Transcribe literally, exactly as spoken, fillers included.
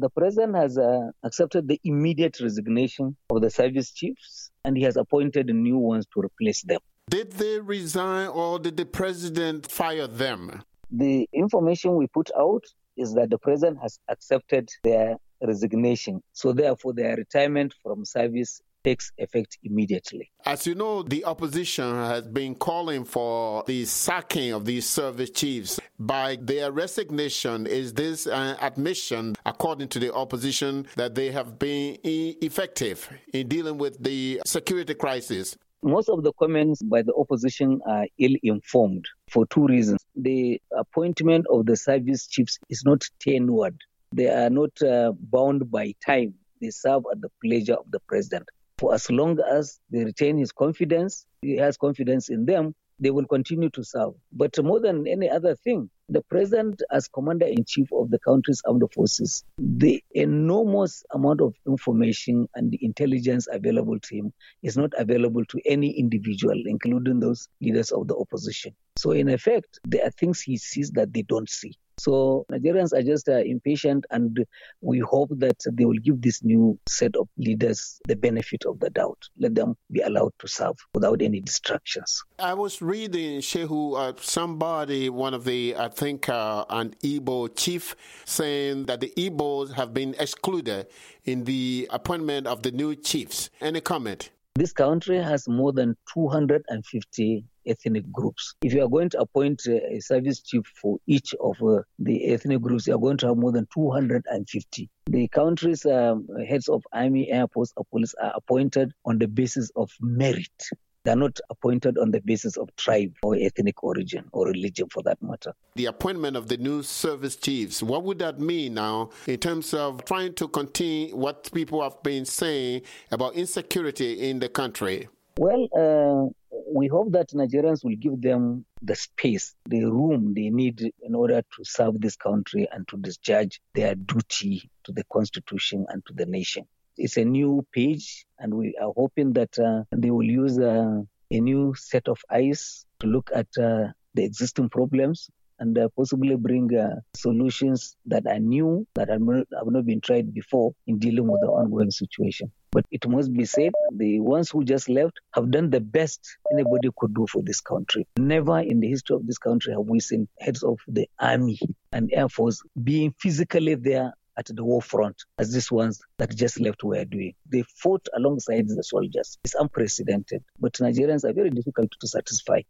The president has uh, accepted the immediate resignation of the service chiefs, and he has appointed new ones to replace them. Did they resign or did the president fire them? The information we put out is that the president has accepted their resignation. So therefore, their retirement from service takes effect immediately. As you know, the opposition has been calling for the sacking of these service chiefs. By their resignation, is this an admission, according to the opposition, that they have been effective in dealing with the security crisis? Most of the comments by the opposition are ill-informed for two reasons. The appointment of the service chiefs is not tenured. They are not uh, bound by time. They serve at the pleasure of the president. For as long as they retain his confidence, he has confidence in them, they will continue to serve. But more than any other thing, the president, as commander-in-chief of the country's armed forces, the enormous amount of information and the intelligence available to him is not available to any individual, including those leaders of the opposition. So in effect, there are things he sees that they don't see. So Nigerians are just uh, impatient, and we hope that they will give this new set of leaders the benefit of the doubt. Let them be allowed to serve without any distractions. I was reading, Shehu, uh, somebody, one of the, I think, uh, an Igbo chief, saying that the Igbos have been excluded in the appointment of the new chiefs. Any comment? This country has more than two hundred fifty ethnic groups. If you are going to appoint a service chief for each of uh, the ethnic groups, you are going to have more than two hundred fifty. The country's um, heads of army, air force, or police are appointed on the basis of merit. They are not appointed on the basis of tribe or ethnic origin or religion, for that matter. The appointment of the new service chiefs, what would that mean now in terms of trying to contain what people have been saying about insecurity in the country? Well, uh, we hope that Nigerians will give them the space, the room they need in order to serve this country and to discharge their duty to the Constitution and to the nation. It's a new page, and we are hoping that uh, they will use uh, a new set of eyes to look at uh, the existing problems and uh, possibly bring uh, solutions that are new, that have not, have not been tried before in dealing with the ongoing situation. But it must be said, the ones who just left have done the best anybody could do for this country. Never in the history of this country have we seen heads of the army and air force being physically there at the war front as these ones that just left were doing. They fought alongside the soldiers. It's unprecedented. But Nigerians are very difficult to satisfy.